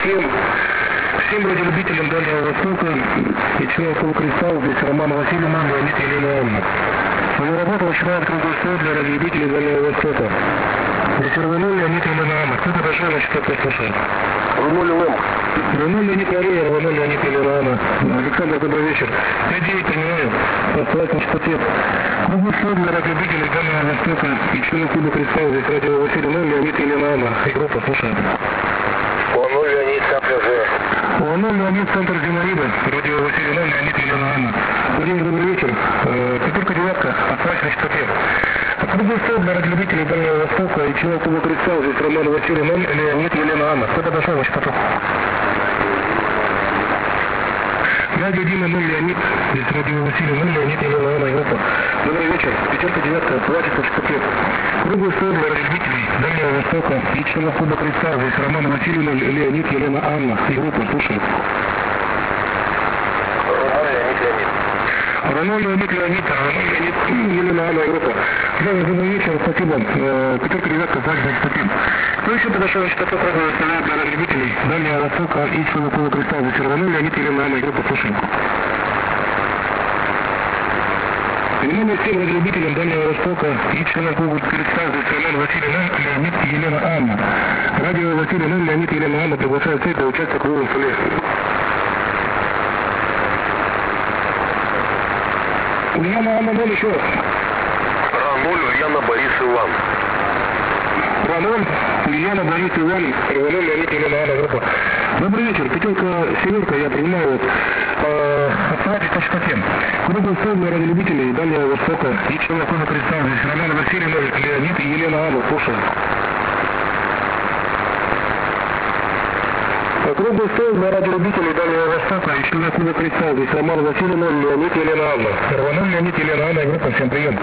Всем радиолюбителям Дальнего Востока и членов Клуба «Кристалл», здесь Роман Васильевна, Леонид и Елена Анна. Свою работу начинает круглый стол для радиолюбителей Дальнего Востока. Здесь Рвануль, Леонид и Елена Анна. Кто-то дошел, значит, кто-то слушает. Рвануль Лэм. Рвануль, Леонид Мария, Рвануль, Леонид и Елена Анна. Александр, добрый вечер. Я 9 принимаю. Поставить на частоте. Круглый стол для радиолюбителей Дальнего Востока и членов Клуба «Кристалл», здесь радио Васильевна, Леонид и Елена Анна. И группа слушает. Рвануль, Леонид, центр З. Рвануль, Леонид, центр Зинаида. Радио Васильевна, Леонид и Елена Анна. Добрый вечер. Пятерка, девятка. Поставить на частоте. Круглый стол для радиолюбителей Дальнего Востока и членов Клуба «Кристалл», здесь Роман Васильевна, Леонид и Елена Анна. Кто подошел на частоту? Радио Дима, Леонид, здесь радио Васильевна, Леонид и Елена Анна. И группа. Добрый вечер. Пятерка, девятка. Хватит на частоте. Круглый стол для радиолюбителей Дальнего Востока и членов Клуба «Кристалл», здесь Роман Васильевна, Леонид, Елена Анна. И группа. Слушай. Рвануль, Леонид, Леонид, Елена Анна, группа. Добрый вечер, спасибо. Пятерка, девятка, хватит на частоте. Кто еще подошел на частоту круглого стола для радиолюбителей Дальнего Востока и членов Клуба «Кристалл», здесь Рвануль, Леонид, Елена Анна. И группа. Слушай. Внимание всем радиолюбителям Дальнего Востока и членам Клуба «Кристалл», здесь Роман Васильевна, Леонид и Елена Анна. Радио Васильевна, Леонид и Елена Анна приглашают всех для участия в круглом столе. Ульяна Анна, ноль еще раз. Рвануль, Ульяна, Борис, Иван. Рвануль, Ульяна, Борис, Иван. Рвануль, Леонид и Елена Анна, группа. Добрый вечер, пятерка, семерка, я принимаю. Оставайтесь на частоте. Круглый стол для радиолюбителей Дальнего Востока и членов Клуба «Кристалл», здесь Роман Васильевна, Леонид и Елена Анна. Слушай. Круглый стол для радиолюбителей Дальнего Востока и членов Клуба «Кристалл», здесь Роман Васильевна, Леонид и Елена Анна. Рвануль, Леонид и Елена Анна. И группа. Всем прием.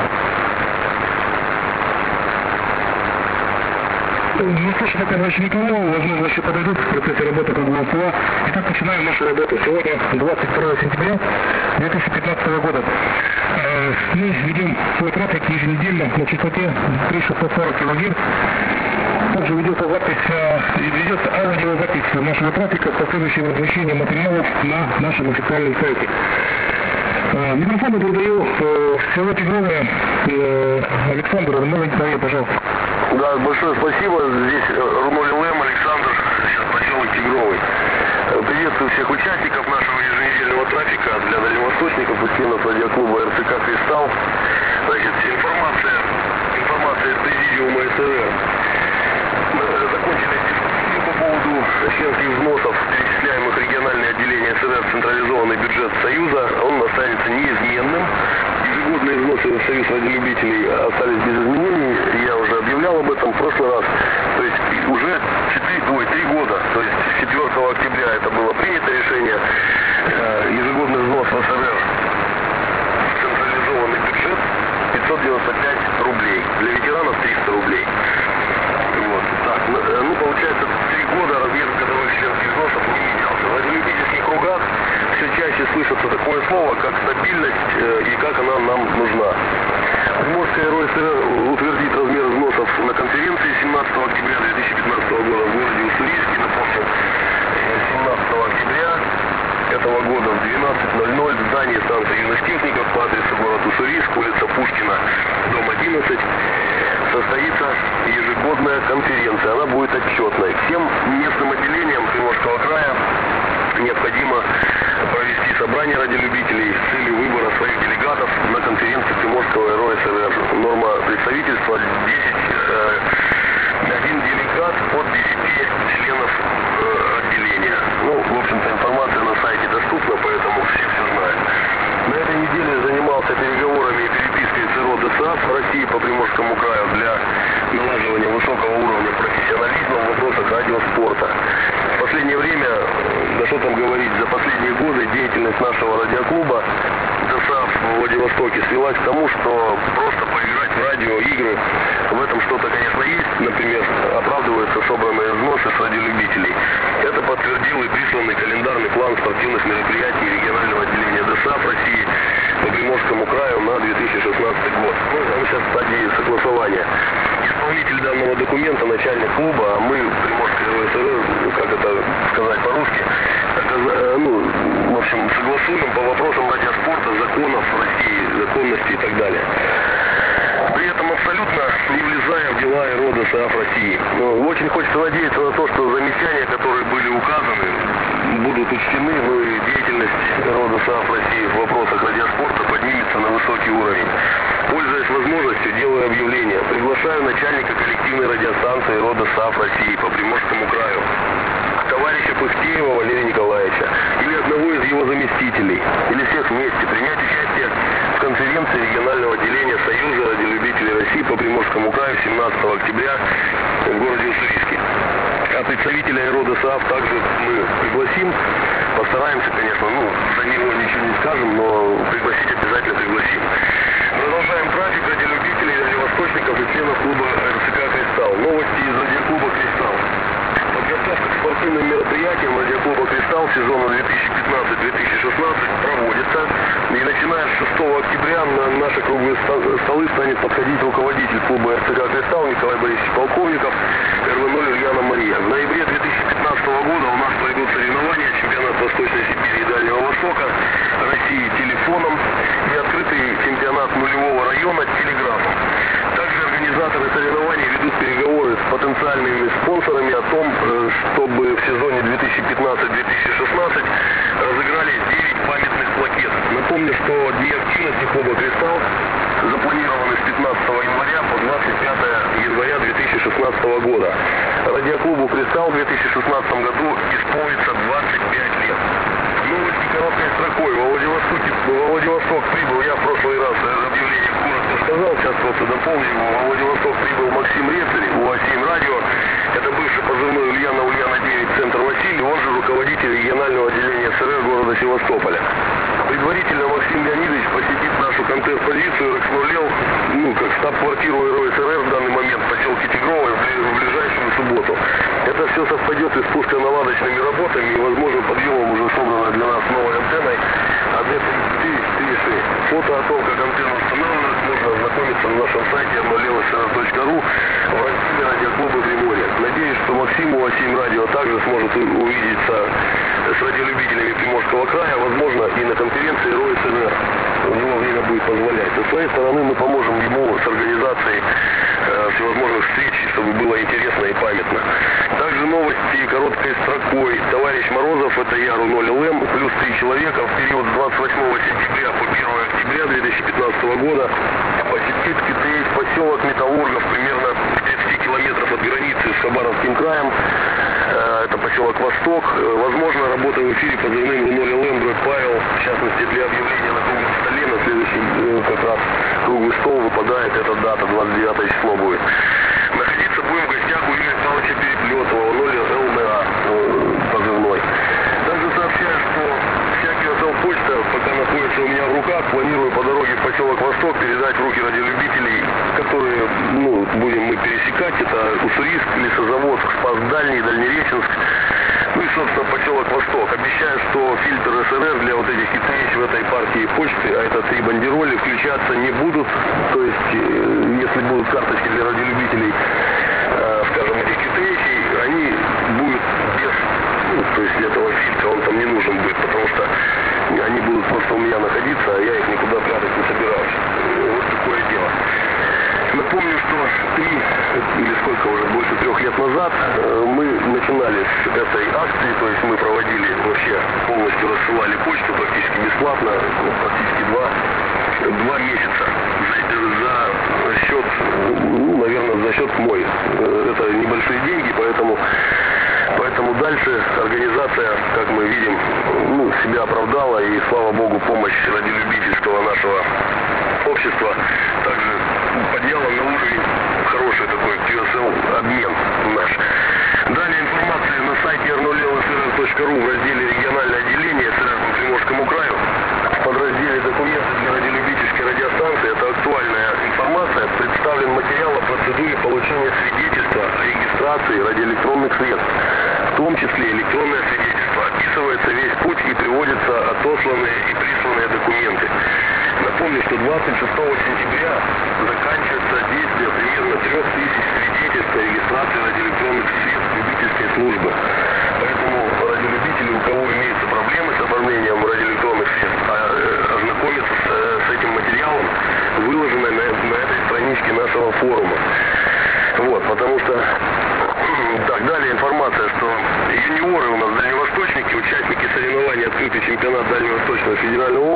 Не слышно пока больше никого, возможно, еще подойдут в процессе работы круглого стола. Итак, начинаем нашу работу. Сегодня 22 сентября 2015 года. Мы ведем свой трафик еженедельно на частоте 3640 кГц. Также ведется аудиозапись нашего трафика с последующим размещением материалов на нашем официальном сайте. Микрофон я передаю в село Тигровое Александру. Романович, пожалуйста. Да, большое спасибо. Здесь Рвануль Лэм, Александр, сейчас поселок Тигровый. Приветствую всех участников нашего еженедельного трафика для дальневосточников и членов радиоклуба РЦК «Кристалл». Значит, информация из президиума СРР. Закончили дискуссию по поводу членских взносов, перечисляемых в региональные отделения СРР в централизованный бюджет Союза. Он останется неизменным. Ежегодные взносы в Союз радиолюбителей остались без изменений. Я уже объявлял об этом в прошлый раз. То есть уже 3 года, то есть 4 октября это было принято решение. Ежегодный взнос в СРР в централизованный бюджет 595 рублей. Для ветеранов 300 рублей. Вот. Так, получается, 3 года размер годовых членских взносов не менялся. В радиолюбительских кругах все чаще слышится такое слово, как стабильность и как она нам нужна. Приморская РОСР утвердит размер взносов на конференции 17 октября 2015 года в городе Уссурийске. Напомню, 17 октября этого года в 12:00 в здании станции юных техников по адресу город Уссурийск, улица Пушкина, дом 11, состоится ежегодная конференция. Она будет отчетной. Всем местным отделениям Приморского края необходимо провести собрание радиолюбителей с целью выбора своих делегатов на конференции Приморского РОСР. Норма представительства 1 делегат от 10 членов отделения. В общем-то, информация на сайте доступна, поэтому все знают. На этой неделе занимался переговорами и перепиской ЦРО ДСАФ России по Приморскому краю для налаживания высокого уровня профессионализма в вопросах радиоспорта. В последнее время, да что там говорить, за последние годы деятельность нашего радиоклуба ДСАФ в Владивостоке свелась к тому, что просто поиграть в радиоигры, в этом что-то, конечно, есть. Например, оправдываются собранные взносы с радиолюбителей. Это подтвердил и присланный календарный план спортивных мероприятий регионального отделения ДСАФ России по Приморскому краю на 2016 год. Он сейчас в стадии согласования. Исполнитель данного документа, начальник клуба, а мы, Приморская РОСР, как как это сказать по-русски, в общем, согласуем по вопросам радиоспорта, законов России, законности и так далее. При этом абсолютно не влезая в дела и рода СААФ России. Очень хочется надеяться на то, что замечания, которые были указаны, будут учтены, и деятельность рода СААФ России в вопросах радиоспорта поднимется на высокий уровень. Пользуясь возможностью, делаю объявление. Приглашаю начальника коллективной радиостанции рода СААФ России по Приморскому краю, товарища Пыхтеева Валерия Николаевича, или одного из его заместителей, или всех вместе, принять участие в конференции регионального отделения Союза радиолюбителей России по Приморскому краю 17 октября в городе Уссурийске. А представителей рода СААФ также мы пригласим. Постараемся, конечно, за него ничего не скажем, но пригласить обязательно пригласим. Продолжаем трафик радиолюбителей, радиовосточников и членов клуба РЦК «Кристалл». Новости из радиоклуба «Кристалл». Подготовка к спортивным мероприятиям радиоклуба «Кристалл» сезона 2015-2016 проводится. И начиная с 6 октября на наши круглые столы станет подходить руководитель клуба РЦК «Кристалл» Николай Борисович Полковников, РВ-0 Ульяна Мария. В ноябре 2015 года у нас пройдут соревнования чемпионат Восточной Сибири и Дальнего Востока России телефоном и открытый чемпионат нулевого района телеграфом. Также организаторы соревнований ведут переговоры с потенциальными спонсорами о том, чтобы в сезоне 2015-2016 разыграли 9 памятных плакет. Напомню, что дни активности клуба «Кристалл» запланированы с 15 января по 25 января 2016 года. Радиоклубу «Кристалл» в 2016 году исполнится 25 лет. Новости короткой строкой. Во Владивосток прибыл, я в прошлый раз объявление коротко сказал, сейчас просто дополню. Во Владивосток прибыл Максим Рецарь, УА-7 радио. Это бывший позывной Ульяна 9, центр Василий, он же руководитель регионального отделения СРР города Севастополя. Предварительно Максим Леонидович посетит нашу контест-позицию Рекснулел, как штаб-квартиру РСРР в данный момент в поселке Тигровой в ближайшую субботу. Это все совпадет и с пусконаладочными работами, и, возможно, подъемом уже собранной для нас новой антенной АД-34-4. Фото о том, как антенна устанавливалась, можно ознакомиться на нашем сайте arnolevsr.ru в разделе радиоклуба «Приморье». Надеюсь, что Максим УА-7 радио также сможет увидеться с радиолюбителями Приморского края, возможно, и на конференции РОСНР. У него время будет позволять. Со своей стороны мы поможем ему с организацией всевозможных встреч, чтобы было интересно и памятно. Также новости короткой строкой. Товарищ Морозов, это я, РУ-0ЛМ, плюс 3 человека в период с 28 сентября по 1 октября 2015 года посетит КТС поселок Металлургов, примерно в 30 километров от границы с Хабаровским краем. Это поселок Восток. Возможно, работа в эфире позывным РУ-0ЛМ Брат Павел, в частности, для объявления на круглом столе. На следующий как раз круглый стол выпадает, эта дата, 29 число будет. Находиться будем в гостях у Юрия Павловича Переплетова, 0ЛМА позывной. Также сообщаю, что вся QSL-почта пока находится у меня в руках. Планирую по дороге в поселок Восток передать в руки радиолюбителей, которые будем мы пересекать. Это Уссурийск, Лесозаводск, Спас Дальний, Дальнереченск. И, собственно, поселок Восток. Обещаю, что фильтр СРР для вот этих КТХ в этой партии почты, а это 3 бандероли, включаться не будут. То есть, если будут карточки для радиолюбителей, скажем, этих КТХ, они будут без, то есть этого фильтра, он там не нужен будет, потому что они будут просто у меня находиться, а я их никуда прятать не собираюсь. Вот такое дело. Напомню, что 3 или сколько уже, больше 3 лет назад мы начинали с этой акции, то есть мы проводили вообще, полностью рассылали почту практически бесплатно, практически 2 месяца за счет, наверное, за счет мой. Это небольшие деньги, поэтому дальше организация, как мы видим, себя оправдала, и, слава богу, помощь радиолюбительского нашего общества также подняла на уровень хороший такой QSL обмен наш. Далее информация на сайте arnolevsr.ru в разделе «Региональное отделение СРР по Приморскому краю». В подразделе «Документы для радиолюбительской радиостанции» — это актуальная информация. Представлен материал о процедуре получения свидетельства о регистрации радиоэлектронных средств, в том числе электронное свидетельство. Описывается весь путь и приводятся отосланные и присланные документы. Напомню, что 26 сентября заканчивается действие примерно 3000 свидетельств о регистрации радиоэлектронных средств любительской службы.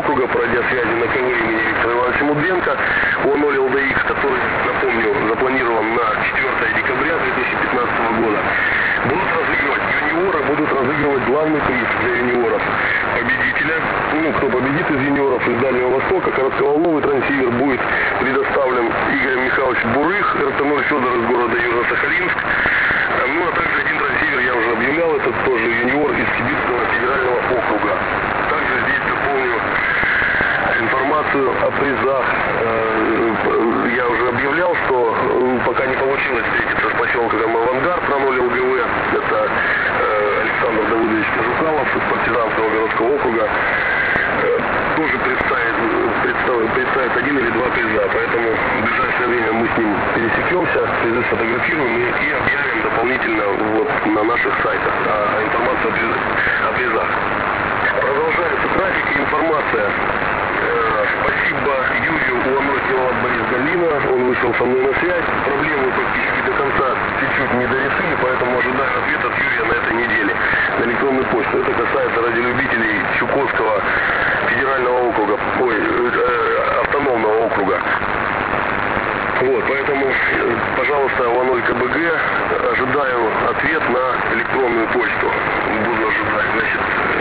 округа по радиосвязи на КВ имени Виктора Ивановича Мудренко ОН ЛДХ, который, напомню, запланирован на 4 декабря 2015 года. Будут разыгрывать юниоры, будут разыгрывать главный приз для юниоров. Победителя, кто победит из юниоров из Дальнего Востока, коротковолновый трансивер будет предоставлен Игорем Михайловичем Бурых, РТ-0 Федор из города Южно-Сахалинск. Ну а также один трансивер я уже объявлял, это тоже юниор из Сибирского федерального округа. Также здесь дополню информацию о призах. Я уже объявлял, что пока не получилось встретиться с поселком Авангард на 0 ЛГВ. Это Александр Давыдович Кожухалов из партизанского городского округа. Тоже представит один или два приза. Поэтому в ближайшее время мы с ним пересекемся, призы сфотографируем и объявим дополнительно на наших сайтах информацию о призах. Продолжается трафик и информация. Спасибо Юрию, ОН сделал Борис Галина, он вышел со мной на связь. Проблемы практически до конца чуть-чуть не дорешили, поэтому ожидаю ответ от Юрия на этой неделе на электронную почту. Это касается радиолюбителей Чукотского федерального округа, автономного округа. Поэтому, пожалуйста, ОН КБГ, ожидаю ответ на электронную почту. Буду ожидать. Значит,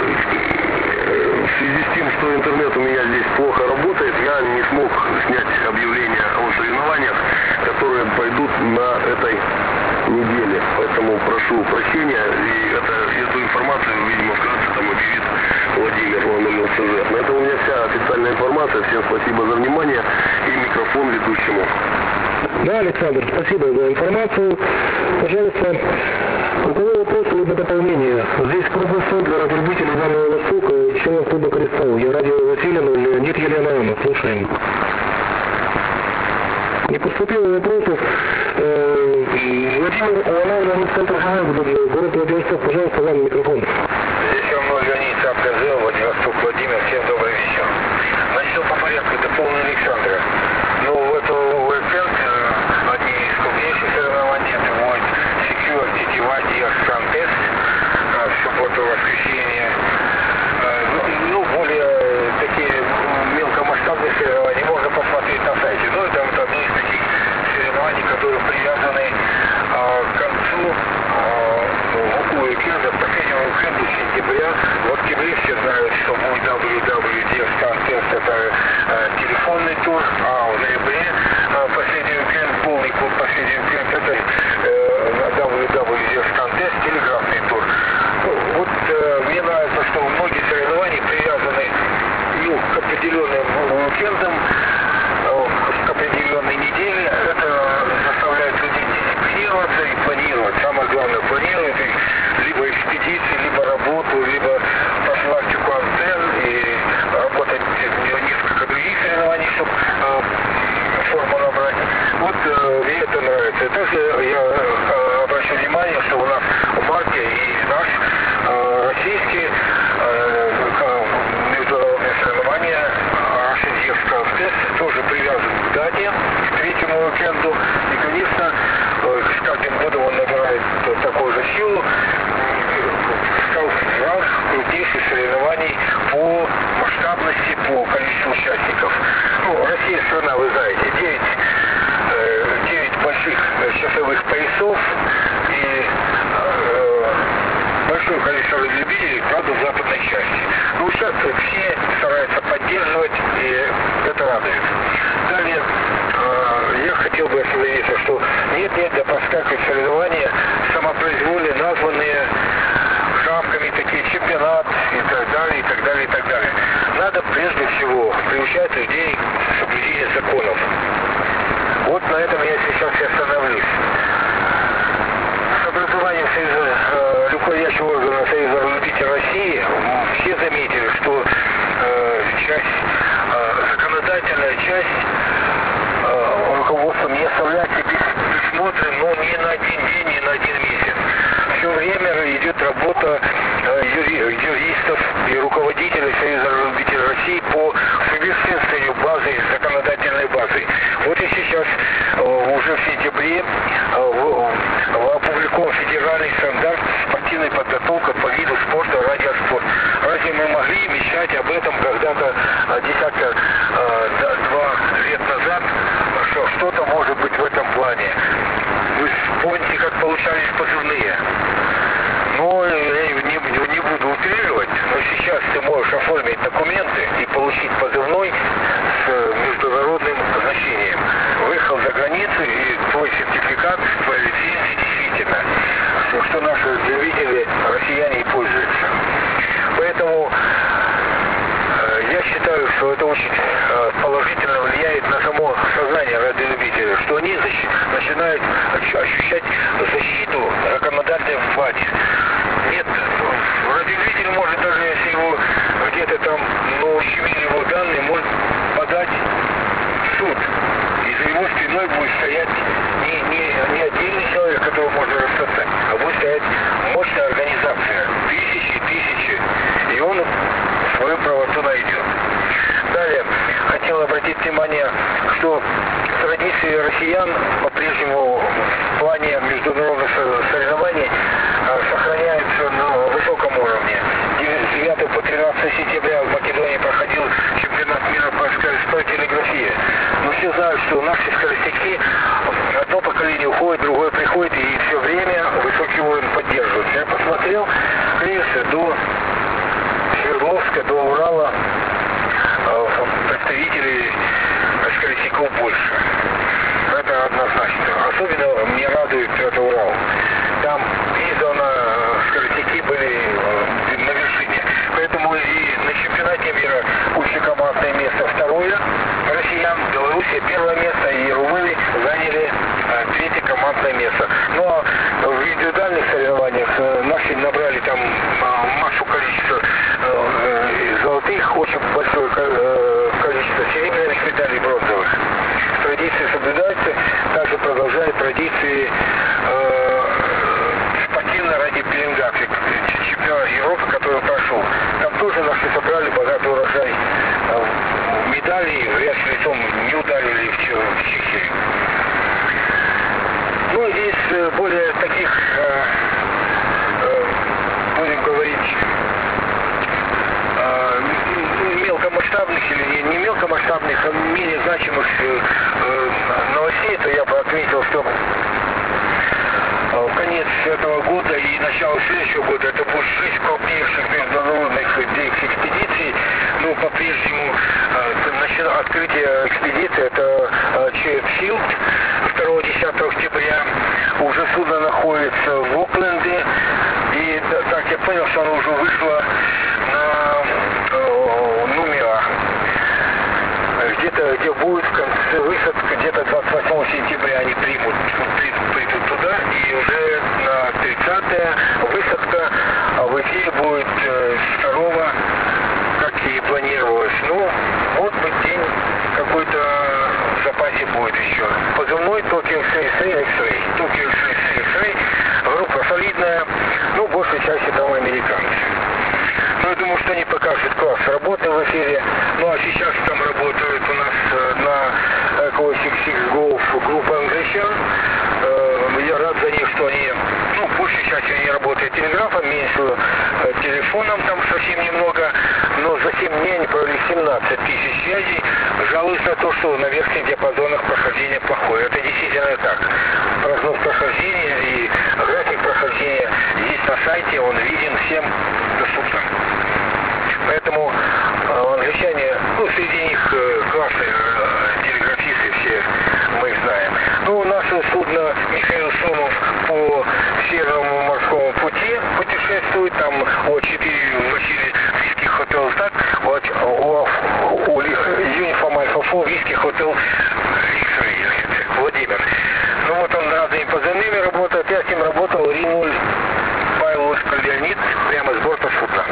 в связи с тем, что интернет у меня здесь плохо работает, я не смог снять объявления о соревнованиях, которые пойдут на этой неделе. Поэтому прошу прощения, и эту информацию, видимо, вкратце там объявит Владимир ОН. На этом у меня вся официальная информация. Всем спасибо за внимание и микрофон ведущему. Да, Александр, спасибо за информацию. Пожалуйста, у кого вопросы либо дополнения? Здесь круглый стол для радиолюбителей Дальнего Востока и членов клуба «Кристалл». Я радио Василина, Леонид Елена. Слушаем. Не поступило вопросов. Владимир, ОН центр город Владивосток, пожалуйста, вам микрофон. Здесь со мной Леонид Цапкозел, Владивосток, Владимир. Всем добрый вечер. Начну по порядку, дополню Александра. В эту уикенд одни из крупнейших соревнований это будет Security Device Contest в субботу, воскресенье. Более такие мелкомасштабные соревнования можно посмотреть на сайте. Это одни из таких соревнований, которые привязаны к концу уикенда, последнего уикенда сентября. В октябре все знают, что будет WWDF Contest, это телефонный тур, а в ноябре последний уикенд, полный клуб последний уикенд, это WWDF Contest, телеграфный тур. Мне нравится, что многие соревнования привязаны к определенным уикендам, к определенной неделе. Это заставляет людей дисциплинироваться и планировать. Самое главное, планировать либо экспедиции, либо работу, либо профилактику антенн и работать несколько других соревнований, чтобы форму набрать. Мне это нравится. Также я обращу внимание, что у нас в марте и наш российский международное соревнование Russian Youth Contest тоже привязан к дате, к третьему уикенду. И, конечно, с каждым годом он набирает такую же силу. Стал раз крупнейших соревнований по масштабности, по количеству участников. Россия страна, вы знаете, 9 больших часовых поясов и большое количество любителей, правда, в западной части. Участвуют все, стараются поддерживать, и это радует. Далее, я хотел бы остановиться, что нет-нет, да проскакивают соревнования, самопроизвольно названные шапками, такие чемпионат и так далее, и так далее, и так далее. Надо прежде всего приучать людей к соблюдению законов. На этом я сейчас и остановлюсь. С образованием руководящего органа Союза радиолюбителей России все заметили, что законодательная часть руководства не оставляется без присмотра, но не на один день, не на один месяц. Все время идет работа юристов и руководителей Союза радиолюбителей России по совершенствованию россиян по-прежнему в плане международных соревнований сохраняется на высоком уровне. 9 по 13 сентября в Македонии проходил чемпионат мира по скоростной телеграфии. Но все знают, что наши скоростяки, одно поколение уходит, другое приходит, и все время высокий уровень поддерживается. Я посмотрел, конечно, до Свердловска, до Урала представителей скоростяков больше. Это однозначно. Особенно мне радует это Урал. Там издавна скоростяки были на вершине. Поэтому и на чемпионате мира общекомандное место второе россиян, Белоруссия первое место, и румыны заняли третье командное место. Ну а в индивидуальных соревнованиях наши набрали там массу количества золотых, очень большое количество серебряных медалей, бронзовых. Традиции соблюдаются, также продолжают традиции спортивной радиопеленгации чемпионата Европы, который прошел. Там тоже наши собрали богатый урожай медалей, вряд ли лицом не ударили в Чехию. Ну, здесь более таких, будем говорить, мелкомасштабных или не мелкомасштабных, а менее значимых новостей, то я бы отметил, что конец этого года и начало следующего года это будет 6 крупнейших международных экспедиций. Ну, по-прежнему открытие экспедиции это Чейз-Филд 2-10 октября. Уже судно находится в Окленде. И так я понял, что оно уже вышло на Нумиа. Где будет в конце высадка, где-то 28 сентября они придут туда, и уже на 30-е высадка в эфире будет 2-го, как и планировалось. Ну, вот быть день какой-то в запасе будет еще. Позывной Tokyo X-Ray. Tokyo X-Ray. Группа солидная, ну, большей части там американцы. Но я думаю, что они покажут класс работы в эфире. Ну а сейчас там работают у нас на Echo 66 Golf группа англичан. Я рад за них, что они, ну, большей частью они работают телеграфом, меньше телефоном, там совсем немного. Но за 7 дней они провели 17 тысяч связей. Жалуюсь на то, что на верхних диапазонах прохождение плохое. Это действительно так. Прогноз прохождения и график прохождения здесь на сайте, он виден всем доступно. Поэтому англичане, ну, среди них классные телеграфисты все, мы их знаем. Ну, наше судно Михаил Сомов по Северному морскому пути путешествует, там О4 вручили Виски Хотел, так, у Uniform Alpha 4 Виски Хотел X-Ray, Владимир. Ну, вот он разными позывными работает, я с ним работал, Ри-0 Павел Леонид, прямо с борта судна.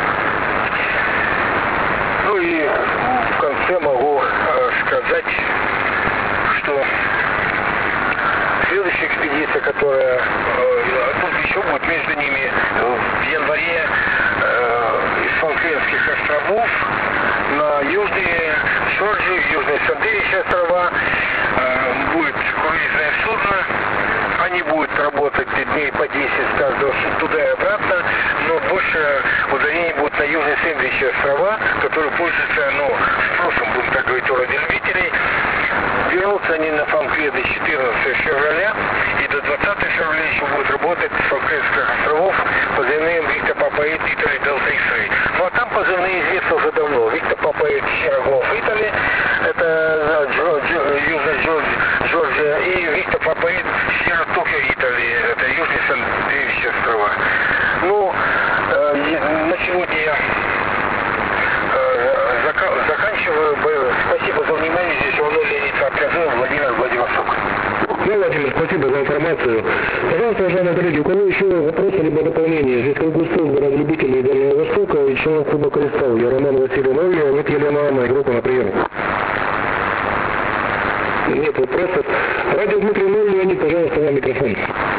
Ну и в конце могу сказать, что следующая экспедиция, которая тут еще будет между ними в январе из Фолклендских островов на Южные Джорджии, Южные Сандвичи острова, будет круизное судно. Они будут работать дней по 10 с каждого туда и обратно, но больше ударение будет на Южные Сэндвичи острова, которые пользуются, ну, спросом, будем так говорить, у радиолюбителей. Вернутся они на Фолкленды 14 февраля, и до 20 февраля еще будут работать с Фолклендских островов позывным Виктор Папаид Итали Делта X-Ray. Ну а там позывные известны уже давно. Виктор Папаид Sierra Golf Итали, это Южная Джорджия, и Виктор Папаид Sierra Tokyo Итали, это Южные Сандвичи острова. Ну, на сегодня я заканчиваю. Спасибо за внимание. Здесь Владимир Леонид Аркадьев, Владивосток. Ну, Владимир, спасибо за информацию. Пожалуйста, уважаемые коллеги, у кого еще вопросы либо дополнения? Здесь Круглосток, радиолюбителей Дальнего Востока и член клуба «Кристалл». Я Роман Василий Новый, а нет Елена Анна, группа на прием. Нет вопросов. Радио Дмитрий Новый, Леонид, пожалуйста, вам микрофон.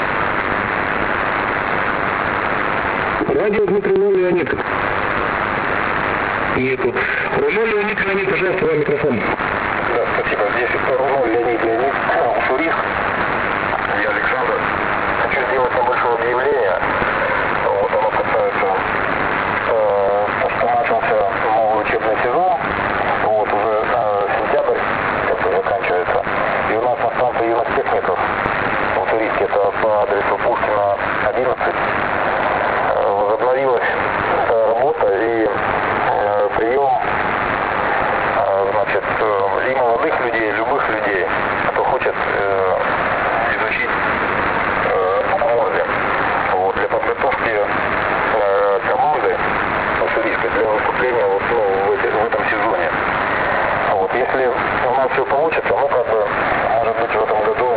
Радио Дмитрий Новый, Леонид. Нету. Роман Леонид, пожалуйста, вам микрофон. Да, спасибо. Здесь Леонид, Уссурийск. Я Александр. Хочу сделать небольшое объявление. Вот оно касается, что начался новый учебный сезон. Вот уже сентябрь заканчивается. И у нас на станции юных техников в Уссурийске, это по адресу Пушкина 11, возобновилась работа и прием, значит, и молодых людей, любых людей, кто хочет изучить Морзе. Вот, для подготовки команды уссурийской для выступления вот, в этом сезоне. Вот, если у нас все получится, ну как бы, может быть, в этом году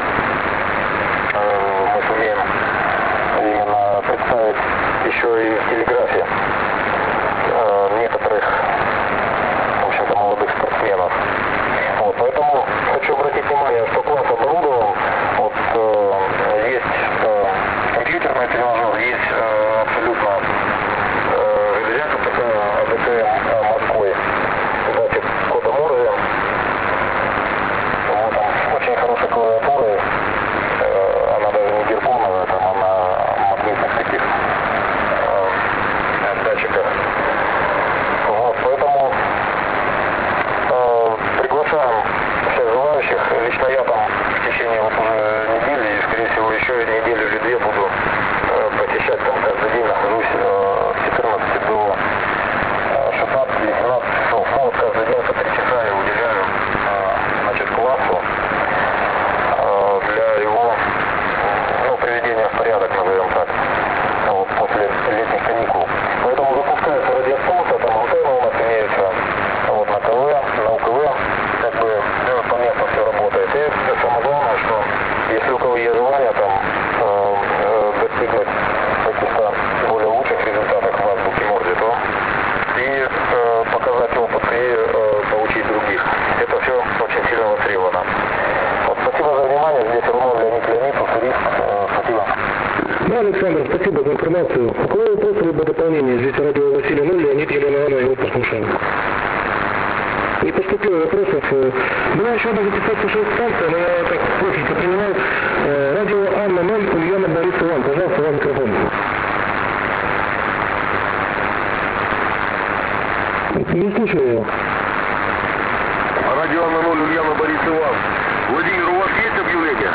мы сумеем именно представить еще и в телеграфе некоторых, в общем-то, молодых спортсменов. Вот, поэтому хочу обратить внимание, что класс оборудован. Вот, есть компьютерный тренажер, есть абсолютно железяка такая АДТ морской, значит, кода Морзе. Вот, там очень хорошая клавиатура, она даже не герконовая, там она магнитных таких датчиков. Вот, поэтому приглашаем всех желающих. Лично я там в течение вот уже недели, и скорее всего еще неделю или две буду посещать там каждый день, нахожусь с 14 до 16 или 17 часов. Ну, вот каждый день по 3 часа я уделяю, значит, классу для его, ну, приведения в порядок, назовем так, вот, после летних каникул. Поэтому запускается радиоспорта, там антенны у нас имеются, вот, на КВ, на УКВ, как бы поместно все работает. И самое главное, что если у кого есть желание там достигнуть каких-то более лучших результатов в азбуке Морзе, то и показать опыт, и поучить других. Это все очень сильно востребовано. Вот, спасибо за внимание. Здесь Леонид, Уссурийск. Спасибо. Да, Александр, спасибо за информацию. У кого вопросы либо дополнения? Здесь радио Василий 0, Леонид, Елена Анна, его послушаем. Не поступило вопросов. Была еще одна записаться 6 станция, но я так профильно принимал. Радио Анна 0, Ульяна Борис Иван. Пожалуйста, вам микрофон. Не слушаю его. Радио Анна 0, Ульяна Борис Иван. Владимир, у вас есть объявление?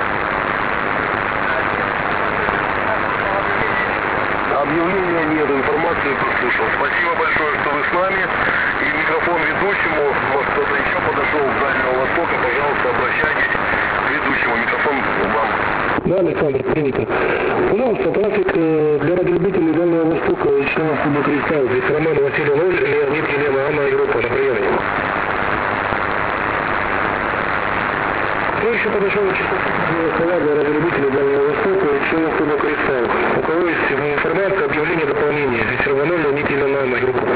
Объявления нет, информации прослушал. Спасибо большое, что вы с нами. И микрофон ведущему. Может, кто-то еще подошел с Дальнего Востока. Пожалуйста, обращайтесь к ведущему. Микрофон вам. Да, Александр, принято. Пожалуйста, трафик для радиолюбителей Дальнего Востока и членов клуба «Кристалл». Здесь Роман Василий 0, Леонид, Елена Анна и группа на приеме. Ну, еще подошел слова для радиолюбителей Дальнего Востока и членов клуба «Кристалл». У кого есть информация, объявление, дополнение. Здесь Роман, Леонид, Елена Анна и группа.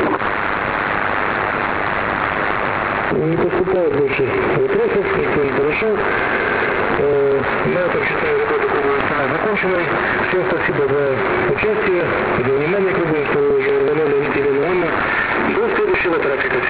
Не поступает больше вопросов, никто не подошел. На этом считаю работу клуба законченной. Всем спасибо за участие, за внимание к клубу, что я Роман, Леонид, Елена Анна. До следующего трафика.